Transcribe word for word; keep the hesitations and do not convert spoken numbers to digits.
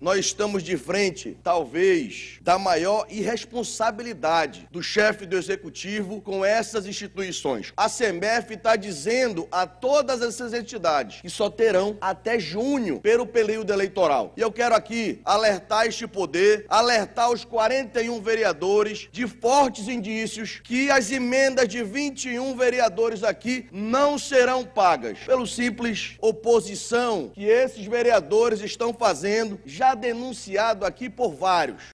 nós estamos de frente, talvez, da maior irresponsabilidade do chefe do Executivo com essas instituições. A SEMEFE está dizendo a todas essas entidades que só terão até junho pelo período eleitoral. E eu quero aqui alertar este poder, alertar os quarenta e um vereadores de fortes indícios que as emendas de vinte e um vereadores aqui não serão pagas pelo simples oposição que esses vereadores estão fazendo, já denunciado aqui por vários.